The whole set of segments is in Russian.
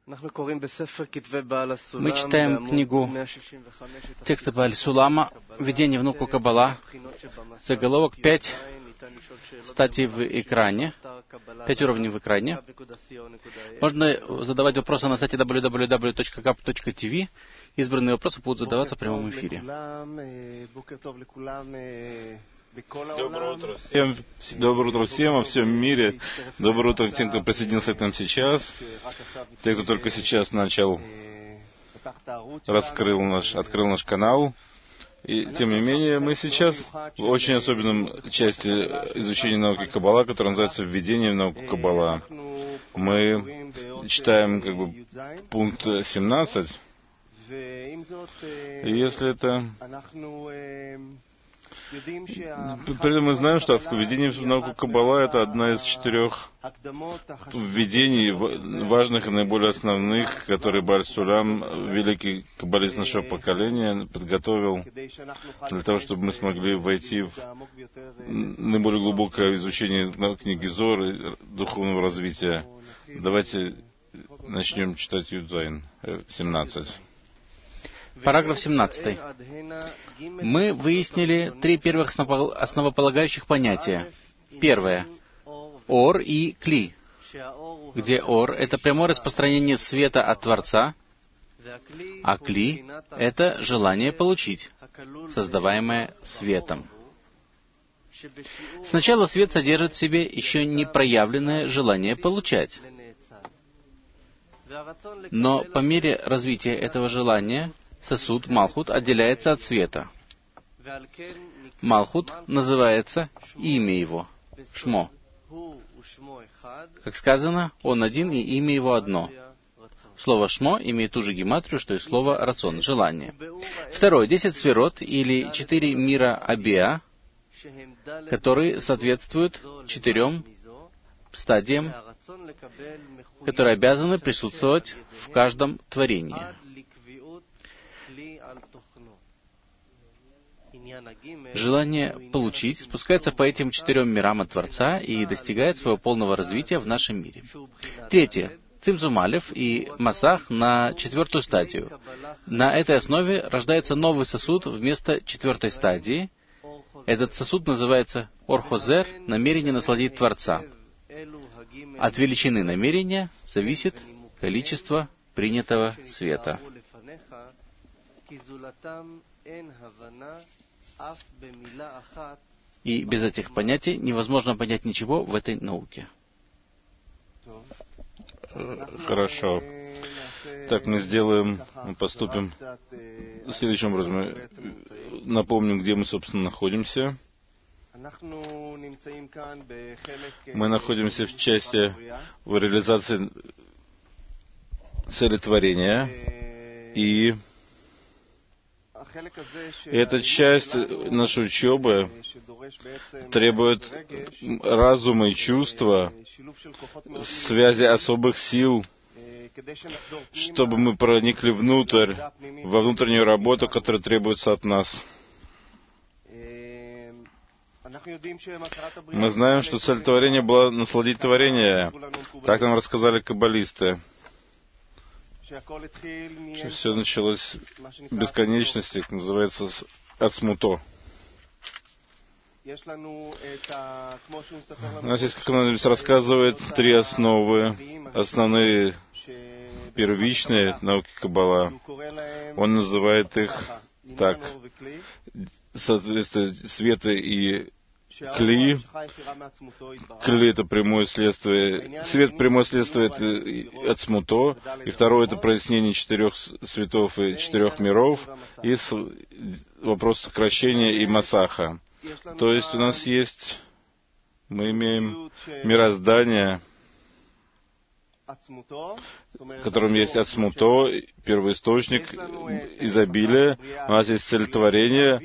Мы читаем книгу текста Бааль Сулама «Введение в науку Каббала», заголовок 5 статей в экране, 5 уровней в экране. Можно задавать вопросы на сайте www.gap.tv. Избранные вопросы будут задаваться в прямом эфире. Доброе утро всем во всем мире. Доброе утро тем, кто присоединился к нам сейчас. Те, кто только сейчас открыл наш канал. И, тем не менее, мы сейчас в очень особенном части изучения науки Каббала, которая называется «Введение в науку Каббала». Мы читаем пункт 17. И если это... При этом мы знаем, что введение в науку Каббала — это одна из 4 введений, важных и наиболее основных, которые Бааль Сулам, великий каббалист нашего поколения, подготовил для того, чтобы мы смогли войти в наиболее глубокое изучение книги Зор и духовного развития. Давайте начнем читать Юдзайн 17. Параграф 17. Мы выяснили 3 первых основополагающих понятия. Первое — Ор и Кли, где Ор — это прямое распространение света от Творца, а Кли — это желание получить, создаваемое светом. Сначала свет содержит в себе еще не проявленное желание получать. Но по мере развития этого желания сосуд Малхут отделяется от света. Малхут называется имя его, Шмо. Как сказано, он один и имя его одно. Слово «шмо» имеет ту же гематрию, что и слово «рацон» — желание. Второе — 10 сферот, или 4 мира Абиа, которые соответствуют 4 стадиям, которые обязаны присутствовать в каждом творении. Желание получить спускается по этим 4 мирам от Творца и достигает своего полного развития в нашем мире. Третье. Цимцум Алеф и Масах на 4-ю стадию. На этой основе рождается новый сосуд вместо 4-й стадии. Этот сосуд называется Ор-Хозер, намерение насладить Творца. От величины намерения зависит количество принятого света. И без этих понятий невозможно понять ничего в этой науке. Хорошо. Так мы поступим следующим образом. Напомним, где мы, собственно, находимся. Мы находимся в части в реализации цели творения. И эта часть нашей учебы требует разума и чувства, связи особых сил, чтобы мы проникли во внутреннюю работу, которая требуется от нас. Мы знаем, что цель творения была насладить творение. Так нам рассказали каббалисты. Что все началось в бесконечности, как называется, от смуто. У нас есть, как он здесь рассказывает, 3 основные первичные науки Каббала. Он называет их так: соответствие света и Кли. Кли — это прямое следствие, свет — прямое следствие от смуто, и второе — это прояснение 4 светов и 4 миров, и вопрос сокращения и масаха. То есть мы имеем мироздание, в котором есть от смуто, первоисточник изобилия, у нас есть цель творения,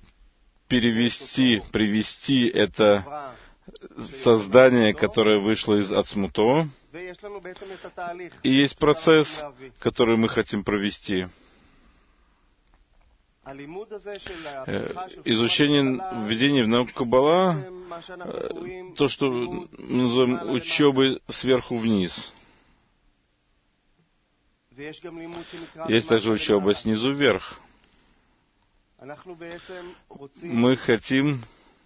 привести это создание, которое вышло из Ацмуто, и есть процесс, который мы хотим провести. Изучение введения в науку Каббала, то, что мы называем учебой сверху вниз. Есть также учеба снизу вверх. Мы хотим,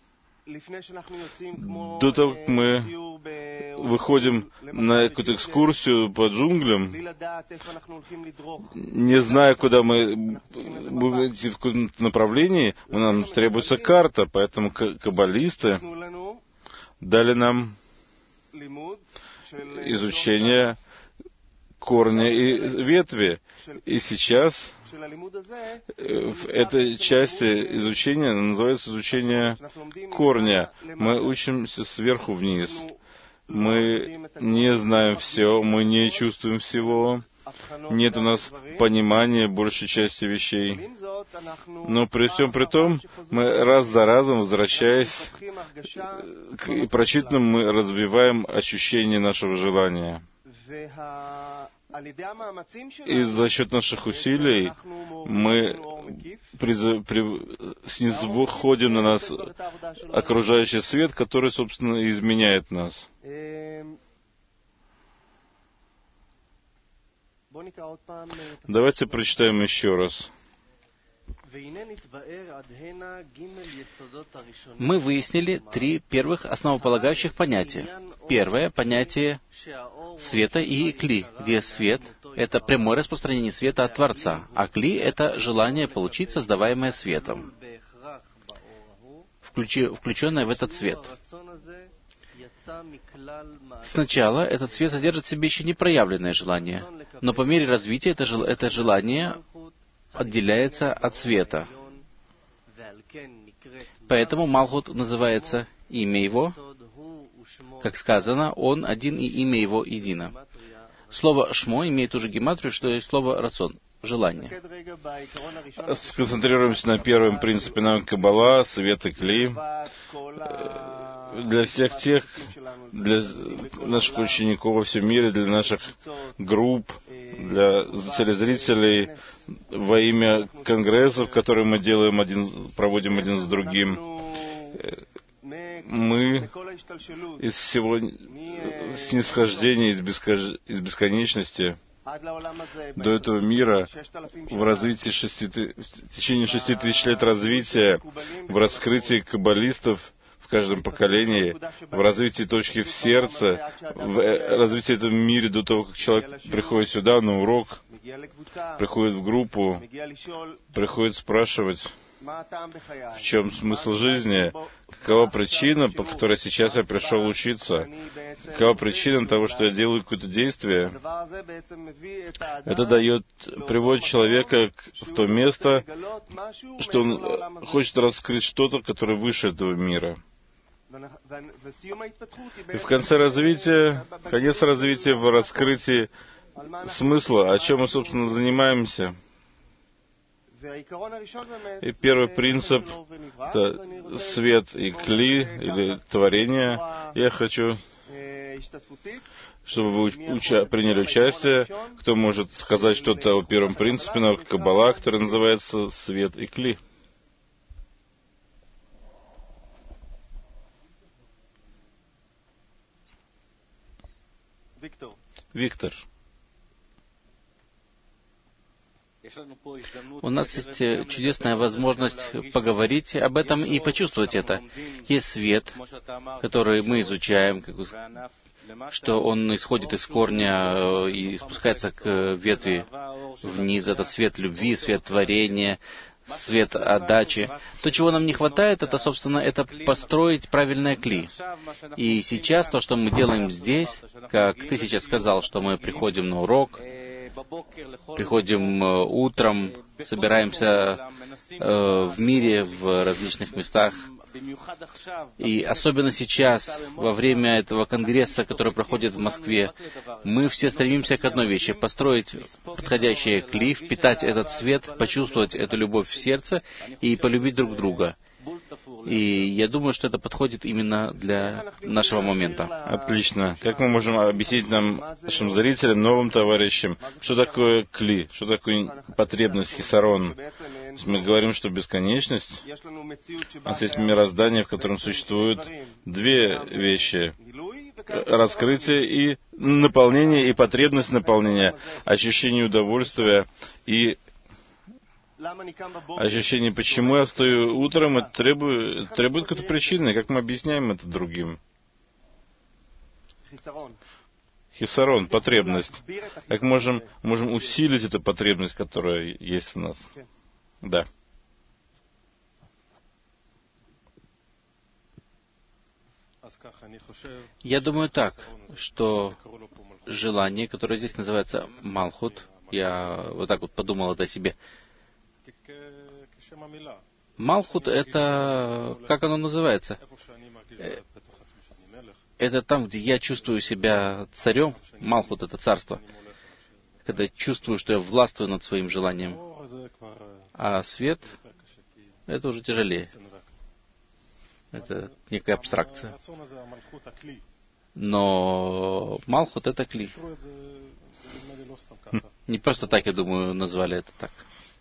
до того, как мы выходим на какую-то экскурсию по джунглям, не зная, куда мы будем идти, в каком направлении, нам требуется карта, поэтому каббалисты дали нам изучение корня и ветви. И сейчас в этой части изучения называется изучение корня. Мы учимся сверху вниз. Мы не знаем все, мы не чувствуем всего. Нет у нас понимания большей части вещей. Но при всем при том, мы раз за разом, возвращаясь к прочитанному, мы развиваем ощущение нашего желания. И за счет наших усилий мы снизходим на нас окружающий свет, который, собственно, изменяет нас. Давайте прочитаем еще раз. Мы выяснили 3 первых основополагающих понятия. Первое — понятие света и кли, где свет — это прямое распространение света от Творца, а кли — это желание получить создаваемое светом, включенное в этот свет. Сначала этот свет содержит в себе еще не проявленное желание, но по мере развития это желание отделяется от света. Поэтому Малхут называется имя его, как сказано, он один и имя его едино. Слово «шмо» имеет ту же гематрию, что и слово «рацон» — желание. Сконцентрируемся на первом принципе науки Каббала, свет и кли. Для всех тех, для наших учеников во всем мире, для наших групп, для телезрителей, во имя конгрессов, которые мы проводим один с другим, мы из всего снисхождения, из бесконечности до этого мира, в развитии в течение 6000 лет развития, в раскрытии каббалистов, в каждом поколении, в развитии точки в сердце, в развитии этого мира до того, как человек приходит сюда на урок, приходит в группу, приходит спрашивать, в чем смысл жизни, какова причина, по которой сейчас я пришел учиться, какова причина того, что я делаю какое-то действие. Это приводит человека в то место, что он хочет раскрыть что-то, которое выше этого мира. И в конец развития в раскрытии смысла, о чем мы, собственно, занимаемся. И первый принцип — это свет и кли, или творение. Я хочу, чтобы вы приняли участие. Кто может сказать что-то о первом принципе науки Каббала, который называется свет и кли? Виктор. У нас есть чудесная возможность поговорить об этом и почувствовать это. Есть свет, который мы изучаем, что он исходит из корня и спускается к ветви вниз. Это свет любви, свет творения, свет отдачи. То, чего нам не хватает, это, собственно, это построить правильное кли. И сейчас то, что мы делаем здесь, как ты сейчас сказал, что мы приходим на урок, приходим утром, собираемся в мире, в различных местах. И особенно сейчас, во время этого конгресса, который проходит в Москве, мы все стремимся к одной вещи — построить подходящие кли, впитать этот свет, почувствовать эту любовь в сердце и полюбить друг друга. И я думаю, что это подходит именно для нашего момента. Отлично. Как мы можем объяснить нашим зрителям, новым товарищам, что такое кли, что такое потребность, хисарон? Мы говорим, что бесконечность, у нас есть мироздание, в котором существуют две вещи раскрытие и наполнение, и потребность наполнения, ощущение удовольствия и ощущение, почему я встаю утром, это требует какой-то причины, как мы объясняем это другим. Хисарон, потребность. Как можем усилить эту потребность, которая есть в нас. Да. Я думаю так, что желание, которое здесь называется Малхут, я вот так вот подумал это о себе. Малхут — это, как оно называется? Это там, где я чувствую себя царем. Малхут — это царство. Когда я чувствую, что я властвую над своим желанием. А свет — это уже тяжелее. Это некая абстракция. Но Малхут — это кли. Не просто так, я думаю, назвали это так.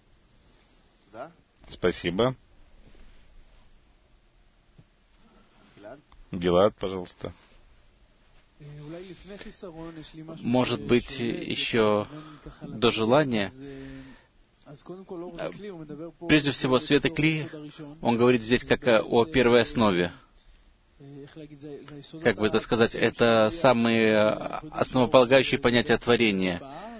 Спасибо. Гилад, пожалуйста. Может быть, еще до желания. Прежде всего, свет и кли, он говорит здесь как о первой основе. Как бы это сказать, это самые основополагающие понятия творения.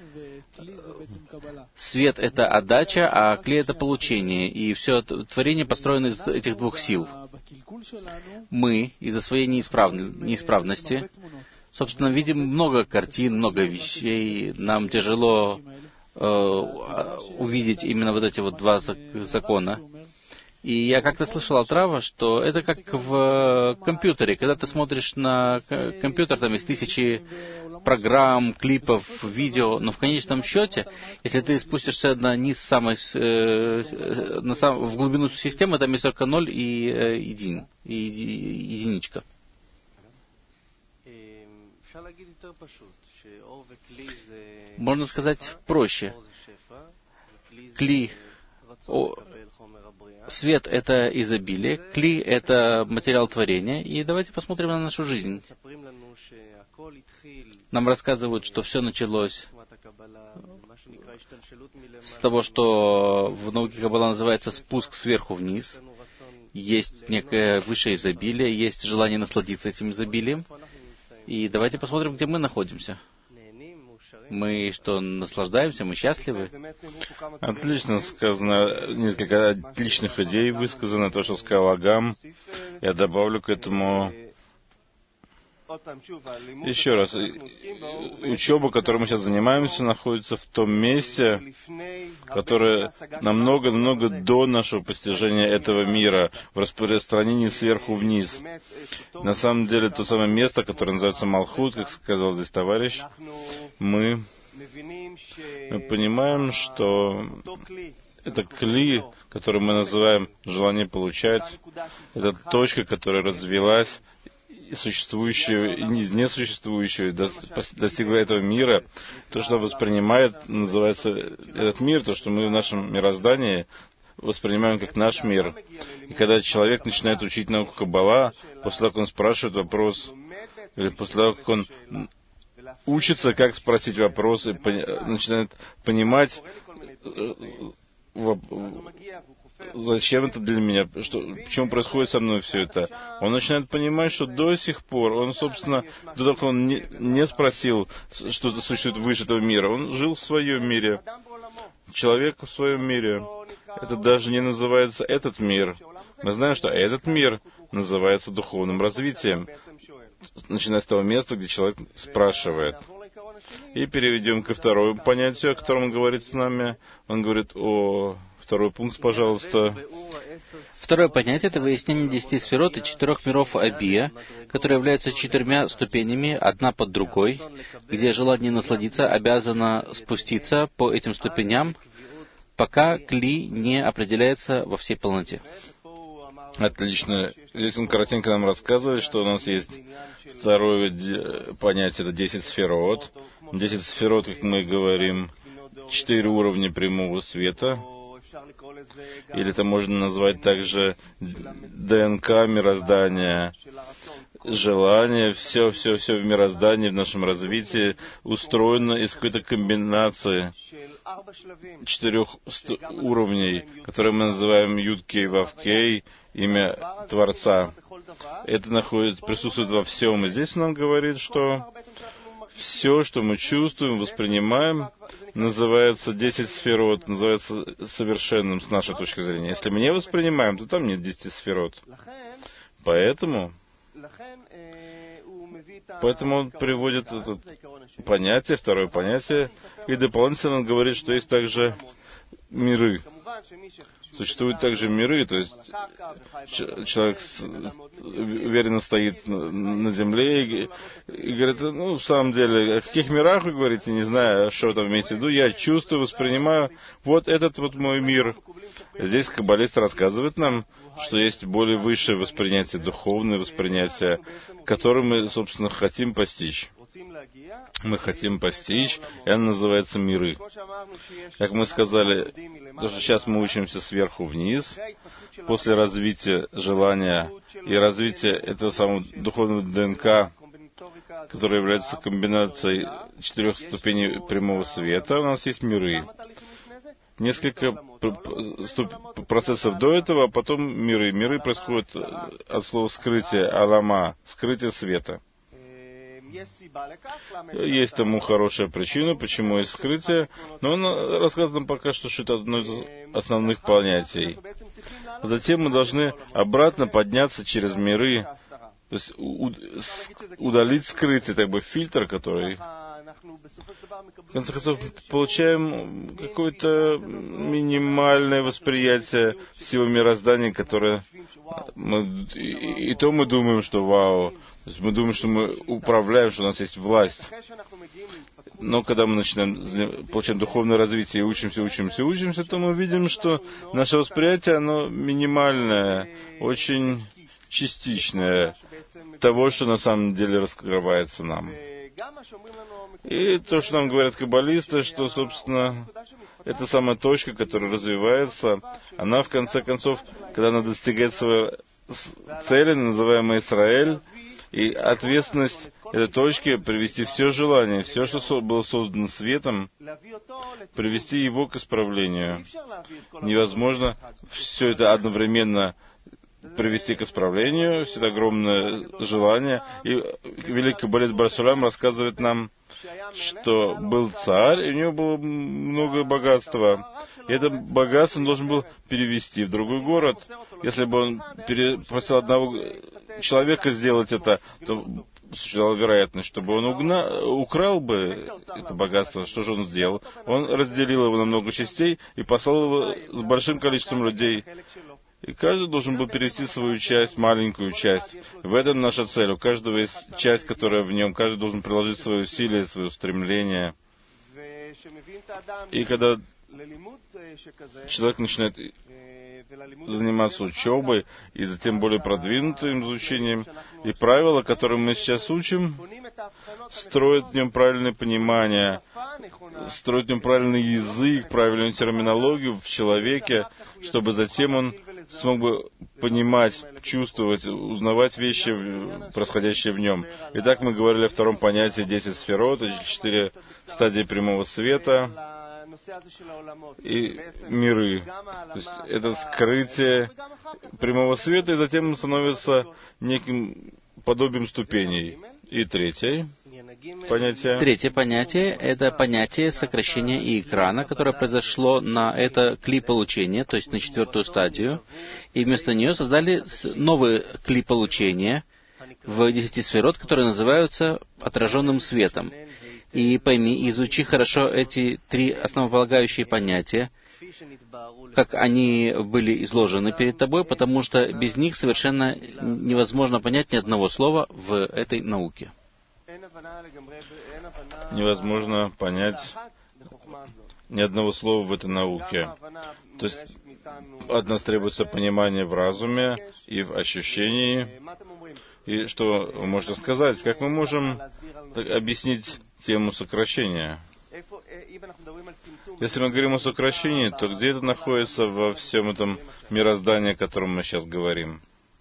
Свет — это отдача, а кли — это получение. И все творение построено из этих двух сил. Мы, из-за своей неисправности, собственно, видим много картин, много вещей. Нам тяжело увидеть именно вот эти вот два закона. И я как-то слышал от Рава, что это как в компьютере. Когда ты смотришь на компьютер, там есть тысячи программ, клипов, видео, но в конечном счете, если ты спустишься на низ в глубину системы, там есть только 0 и единичка. Можно сказать проще. Кли, свет — это изобилие, кли — это материал творения. И давайте посмотрим на нашу жизнь. Нам рассказывают, что все началось с того, что в науке Каббала называется спуск сверху вниз. Есть некое высшее изобилие, есть желание насладиться этим изобилием. И давайте посмотрим, где мы находимся. Мы что, наслаждаемся, мы счастливы? Отлично сказано, несколько отличных идей высказано, то, что сказал Агам. Я добавлю к этому еще раз. Учеба, которой мы сейчас занимаемся, находится в том месте, которое намного до нашего постижения этого мира, в распространении сверху вниз. На самом деле, то самое место, которое называется Малхут, как сказал здесь товарищ, мы понимаем, что это кли, который мы называем желание получать, это точка, которая развилась, существующего и несуществующего, достигла этого мира. То, что воспринимает, называется этот мир, то, что мы в нашем мироздании воспринимаем как наш мир. И когда человек начинает учить науку Каббала, после того, как он спрашивает вопрос, или после того, как он учится, как спросить вопрос, и начинает понимать, зачем это для меня, почему происходит со мной все это. Он начинает понимать, что до сих пор он, собственно, до того, как он не спросил, что существует выше этого мира, он жил в своем мире. Человек в своем мире. Это даже не называется этот мир. Мы знаем, что этот мир называется духовным развитием, начиная с того места, где человек спрашивает. И перейдем ко второму понятию, о котором он говорит с нами. Он говорит второй пункт, пожалуйста. Второе понятие — это выяснение 10 сферот и 4 миров Абия, которые являются 4 ступенями, одна под другой, где желание насладиться обязано спуститься по этим ступеням, пока кли не определяется во всей полноте. Отлично. Здесь он коротенько нам рассказывает, что у нас есть второе понятие, это 10 сферот. 10 сферот, как мы говорим, 4 уровня прямого света. или это можно назвать также ДНК мироздания, желание, все в мироздании, в нашем развитии устроено из какой-то комбинации 4 уровней, которые мы называем Юд-Кей, Вав-Кей, имя Творца. Это присутствует во всем. И здесь он нам говорит, что все, что мы чувствуем, воспринимаем, называется 10 сферот, называется совершенным с нашей точки зрения. Если мы не воспринимаем, то там нет 10 сферот. Поэтому он приводит это понятие, второе понятие, и дополнительно он говорит, что есть также миры. Существуют также миры, то есть человек уверенно стоит на земле и говорит, в самом деле, о каких мирах вы говорите, не знаю, что там имеете в виду, я чувствую, воспринимаю, вот этот вот мой мир. Здесь каббалист рассказывает нам, что есть более высшее восприятие, духовное восприятие, которое мы, собственно, хотим постичь. Мы хотим постичь, и оно называется миры. Как мы сказали, то, что сейчас мы учимся сверху вниз, после развития желания и развития этого самого духовного ДНК, которое является комбинацией 4 ступеней прямого света, у нас есть миры. Несколько процессов до этого, а потом миры. Миры происходят от слова скрытие, алама, скрытие света. Есть тому хорошая причина, почему есть скрытие, но он рассказывает нам пока что это одно из основных понятий. Затем мы должны обратно подняться через миры, то есть удалить скрытие, фильтр, который... В конце концов, получаем какое-то минимальное восприятие всего мироздания, которое и то мы думаем, что вау. То есть мы думаем, что мы управляем, что у нас есть власть. Но когда мы получаем духовное развитие и учимся, то мы видим, что наше восприятие, оно минимальное, очень частичное того, что на самом деле раскрывается нам. И то, что нам говорят каббалисты, что, собственно, это самая точка, которая развивается, она, в конце концов, когда она достигает своей цели, называемой Исраэль, и ответственность этой точки привести все желание, все, что было создано светом, привести его к исправлению. Невозможно все это одновременно привести к исправлению, все это огромное желание. И великий каббалист Бааль Сулам рассказывает нам, что был царь, и у него было много богатства. И это богатство он должен был перевести в другой город. Если бы он просил одного человека сделать это, то существовала вероятность, чтобы он украл бы это богатство. Что же он сделал? Он разделил его на много частей и послал его с большим количеством людей. И каждый должен был перевести свою часть, маленькую часть. В этом наша цель. У каждого есть часть, которая в нем. Каждый должен приложить свои усилия, свое стремление. И когда человек начинает заниматься учебой и затем более продвинутым изучением, и правила, которые мы сейчас учим, строят в нем правильное понимание, строят в нем правильный язык, правильную терминологию в человеке, чтобы затем он смог бы понимать, чувствовать, узнавать вещи, происходящие в нем. Итак, мы говорили о втором понятии 10 сферот, 4 стадии прямого света и миры. То есть это скрытие прямого света, и затем он становится неким подобием ступеней. И третье понятие — это понятие сокращения и экрана, которое произошло на это кли получения, то есть на 4-ю стадию, и вместо нее создали новый кли получения в 10 сферот, которые называются отраженным светом. И пойми, изучи хорошо эти 3 основополагающие понятия, как они были изложены перед тобой, потому что без них совершенно невозможно понять ни одного слова в этой науке. Невозможно понять ни одного слова в этой науке. То есть от нас требуется понимание в разуме и в ощущении. И что вы можете сказать? Как мы можем объяснить тему сокращения? Если мы говорим о сокращении, то где это находится во всем этом мироздании, о котором мы сейчас говорим?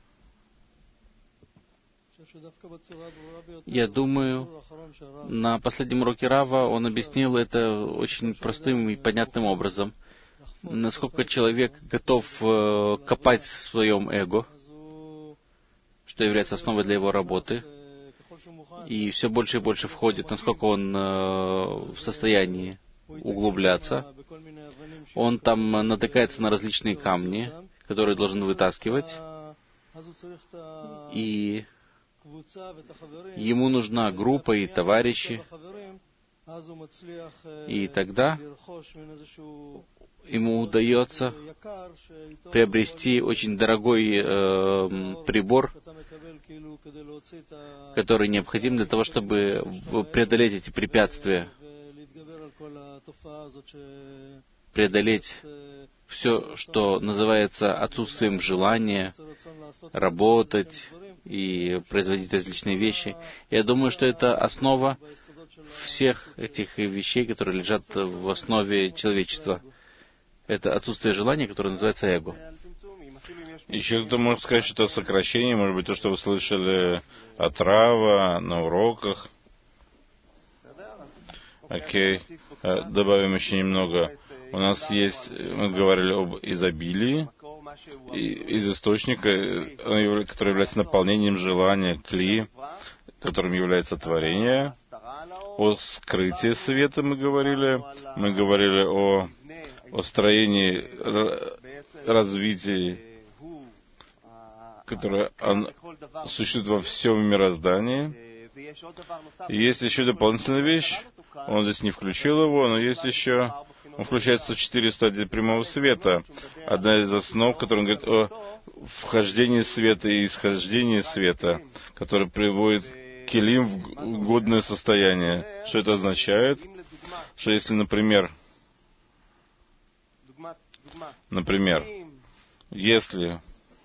Я думаю, на последнем уроке Рава он объяснил это очень простым и понятным образом. Насколько человек готов копать в своем эго, что является основой для его работы, и все больше и больше входит, насколько он в состоянии углубляться. Он там натыкается на различные камни, которые должен вытаскивать, и ему нужна группа и товарищи, и тогда ему удается приобрести очень дорогой прибор, который необходим для того, чтобы преодолеть эти препятствия, преодолеть все, что называется отсутствием желания работать и производить различные вещи. Я думаю, что это основа всех этих вещей, которые лежат в основе человечества. Это отсутствие желания, которое называется эго. Еще кто может сказать, что это сокращение, может быть, то, что вы слышали от Рава на уроках. Окей. Добавим еще немного. У нас есть, мы говорили об изобилии, из источника, который является наполнением желания, кли, которым является творение. О скрытии света мы говорили о строении, развитии, которое существует во всем мироздании. И есть еще дополнительная вещь, он здесь не включил его, но есть еще, он включается в 4 стадии прямого света. Одна из основ, которая говорит о вхождении света и исхождении света, который приводит келим в годное состояние. Что это означает? Что если, например, если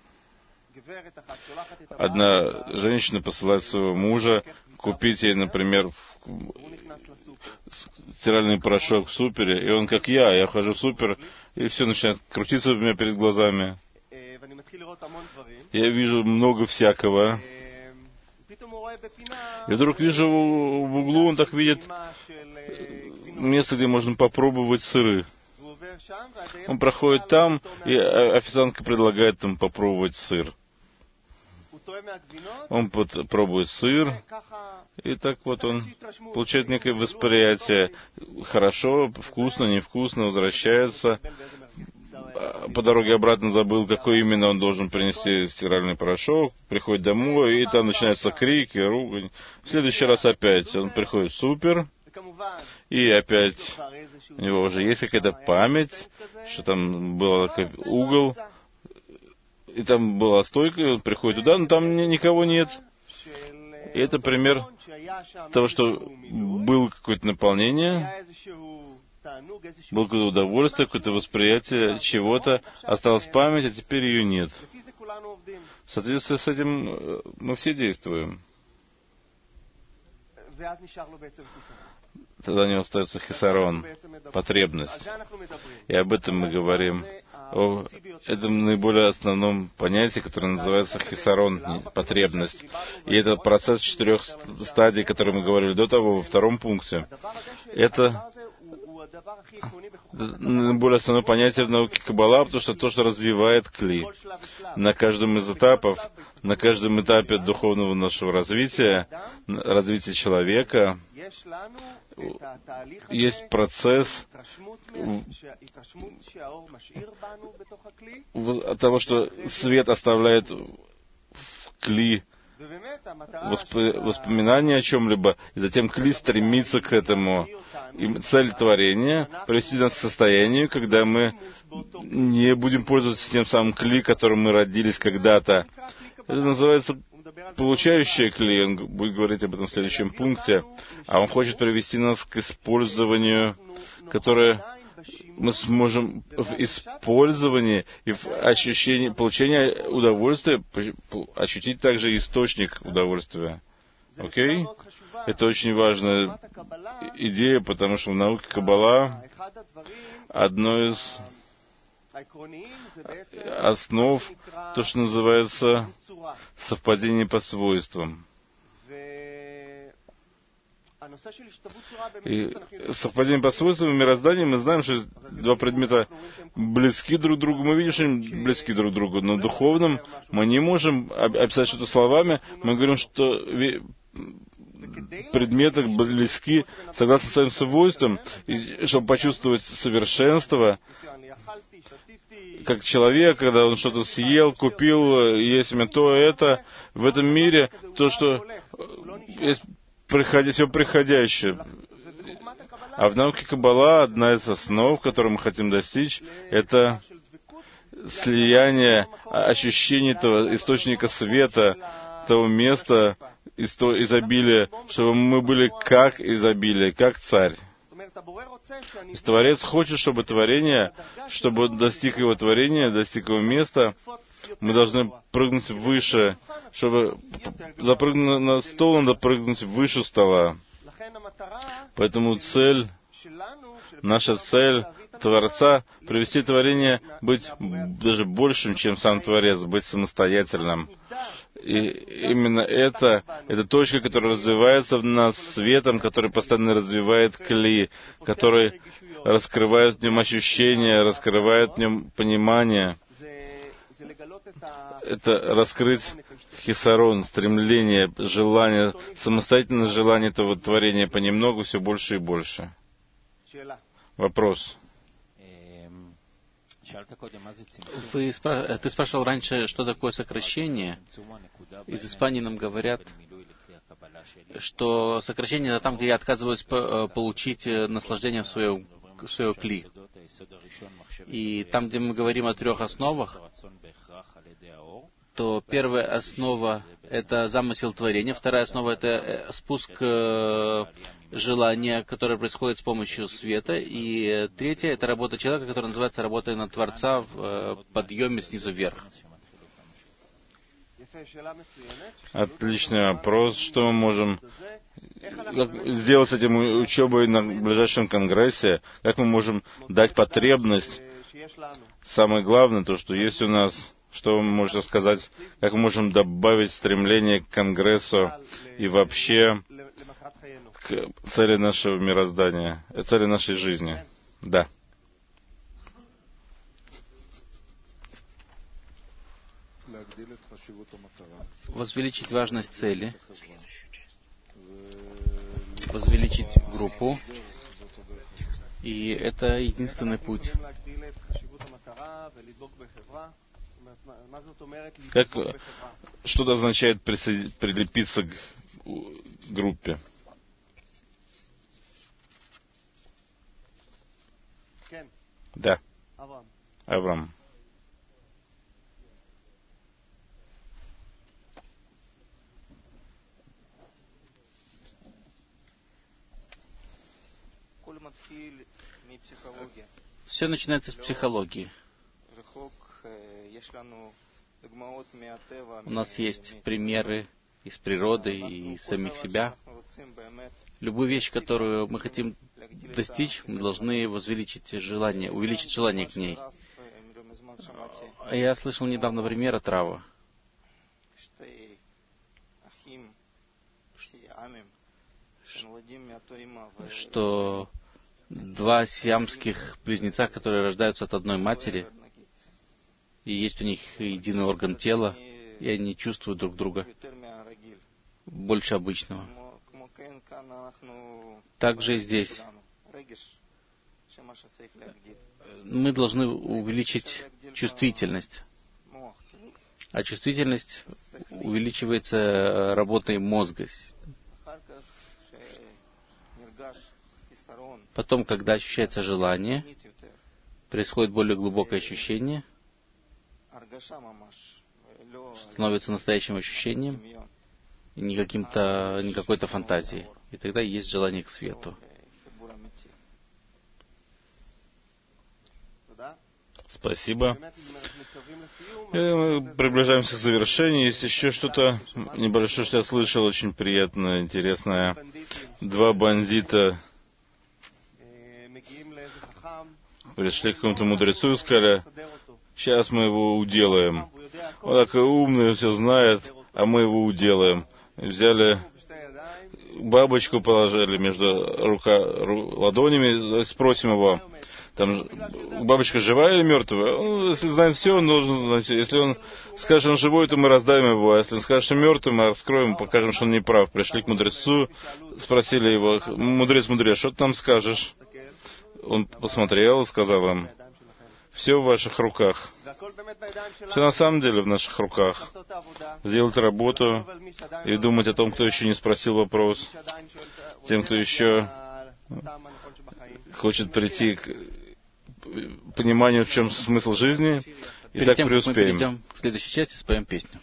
одна женщина посылает своего мужа купить ей, например, стиральный порошок в супере, и он как я хожу в супер, и все начинает крутиться у меня перед глазами. Я вижу много всякого. И вдруг вижу в углу, он так видит место, где можно попробовать сыры. Он проходит там, и официантка предлагает ему попробовать сыр. Он пробует сыр, и так вот он получает некое восприятие. Хорошо, вкусно, невкусно, возвращается. По дороге обратно забыл, какой именно он должен принести стиральный порошок. Приходит домой, и там начинаются крики, ругань. В следующий раз опять он приходит в супер, и опять у него уже есть какая-то память, что там был угол, и там была стойка, и он приходит туда, но там никого нет. И это пример того, что было какое-то наполнение, было какое-то удовольствие, какое-то восприятие чего-то, осталась память, а теперь ее нет. В соответствии с этим мы все действуем. Тогда у него остается хисарон, потребность. И об этом мы говорим, о этом наиболее основном понятии, которое называется хисарон, потребность. И это процесс 4 стадий, который мы говорили до того, во 2 пункте. Это наиболее основное понятие в науке Каббала, потому что то, что развивает кли. На каждом из этапов, на каждом этапе духовного нашего развития человека, есть процесс от того, что свет оставляет в кли воспоминания о чем-либо, и затем кли стремится к этому. И цель творения — привести нас к состоянию, когда мы не будем пользоваться тем самым кли, которым мы родились когда-то. Это называется получающее кли, он будет говорить об этом в следующем пункте. А он хочет привести нас к использованию, которое мы сможем в использовании и в ощущении получения удовольствия ощутить также источник удовольствия. Окей? Это очень важная идея, потому что в науке Каббала одно из основ, то, что называется совпадение по свойствам. И совпадение по свойствам в мироздании мы знаем, что два предмета близки друг к другу, мы видим, что они близки друг к другу, но в духовном мы не можем описать что-то словами, мы говорим, что предметы близки согласно своим свойствам, и чтобы почувствовать совершенство, как человек, когда он что-то съел, купил, есть мне то, это, в этом мире то, что есть все приходящее. А в науке Каббала одна из основ, которую мы хотим достичь, это слияние ощущений этого источника света, того места, изобилия, чтобы мы были как изобилие, как царь. Творец хочет, чтобы творение, чтобы он достиг его творения, достиг его места, мы должны прыгнуть выше, чтобы запрыгнуть на стол, надо прыгнуть выше стола. Поэтому наша цель Творца — привести творение быть даже большим, чем сам Творец, быть самостоятельным. И именно это точка, которая развивается в нас светом, который постоянно развивает кли, который раскрывает в нем ощущения, раскрывает в нем понимание. Это раскрыть хисарон, стремление, желание, самостоятельное желание этого творения понемногу все больше и больше. Вопрос. Ты спрашивал раньше, что такое сокращение. Из Испании нам говорят, что сокращение — это там, где я отказываюсь получить наслаждение в свое кли. И там, где мы говорим о 3 основах, то первая основа — это замысел творения, вторая основа — это спуск желания, которое происходит с помощью света, и третья — это работа человека, которая называется работой на Творца в подъеме снизу вверх. Отличный вопрос. Что мы можем сделать с этим учебой на ближайшем конгрессе? Как мы можем дать потребность? Самое главное, то, что есть у нас. Что вы можете сказать? Как мы можем добавить стремление к конгрессу и вообще к цели нашего мироздания, цели нашей жизни? Да. Возвеличить важность цели, возвеличить группу, и это единственный путь. Что это означает прилепиться к группе? Да. Авраам. Все начинается с психологии. У нас есть примеры из природы и из самих себя. Любую вещь, которую мы хотим достичь, мы должны возвеличить желание, увеличить желание к ней. Я слышал недавно пример от Рава, что 2 сиамских близнеца, которые рождаются от одной матери, и есть у них единый орган тела, и они чувствуют друг друга больше обычного. Также и здесь мы должны увеличить чувствительность. А чувствительность увеличивается работой мозга. Потом, когда ощущается желание, происходит более глубокое ощущение, становится настоящим ощущением, и не какой-то фантазией. И тогда есть желание к свету. Спасибо. Мы приближаемся к завершению. Есть еще что-то небольшое, что я слышал, очень приятное, интересное. Два бандита пришли к какому-то мудрецу и сказали: сейчас мы его уделаем. Он такой умный, все знает, а мы его уделаем. И взяли бабочку, положили между ладонями, спросим его, там бабочка живая или мертвая? Он, если знает все, он должен знать. Если он скажет, что он живой, то мы раздавим его. А если он скажет, что мертвый, мы раскроем, покажем, что он не прав. Пришли к мудрецу, спросили его: мудрец, что ты нам скажешь? Он посмотрел и сказал им: все в ваших руках. Все на самом деле в наших руках. Сделать работу и думать о том, кто еще не спросил вопрос, тем, кто еще хочет прийти к пониманию, в чем смысл жизни, и перед так тем, преуспеем. Как мы перейдем к следующей части, споем песню.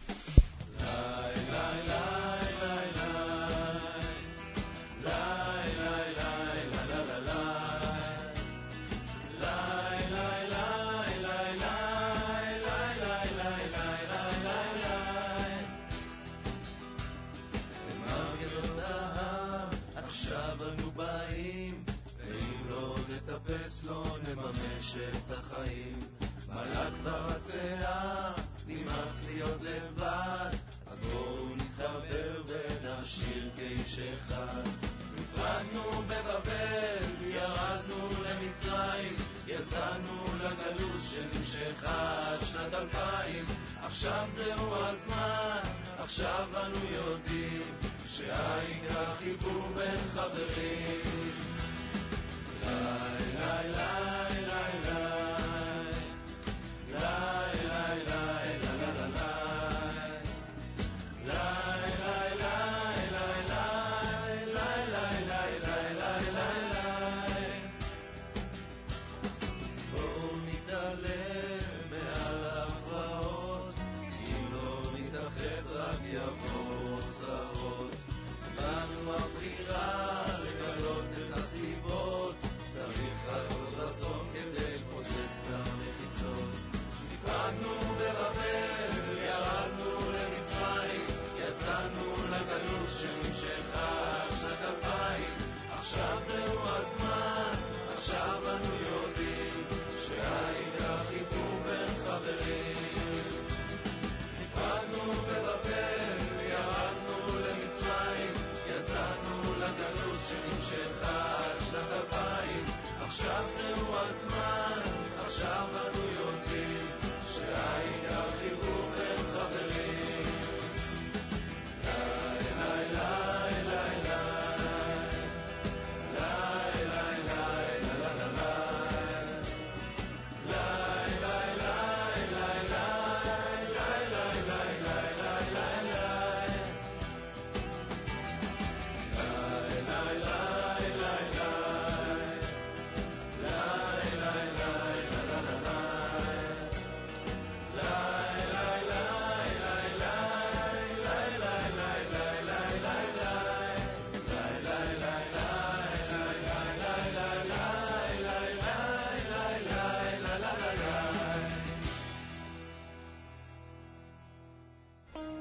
לא נממש את החיים מלאק ברסיה נמאס להיות לבד אז בואו נתחבר ונשאיר כאיש אחד נפרדנו בבבל ירדנו למצרים יצאנו לגלות שנמשכה עד שנת 2000 עכשיו זהו הזמן עכשיו אנו יודעים שהעיקר חיבור בין חברים lai lai lai lai lai lai lai lai la la la lai lai lai lai lai lai lai lai lai lai lai lai בואו נתעלם מעל ההפרעות אם לא נתאחד רק יבואו צרות בנו הבחירה לגלות את הסיבות צריך רק עוד רצון כדי לפוצץ את המחיצות נפרדנו בבבל, ירדנו למצרים יצאנו לגלות שנמשכה שנת 2000 עכשיו זהו הזמן, עכשיו אנו יודעים שהעיקר חיבור בין חברים נפרדנו בבבל, ירדנו למצרים יצאנו לגלות שנמשכה שנת 2000 עכשיו זהו הזמן, עכשיו אנו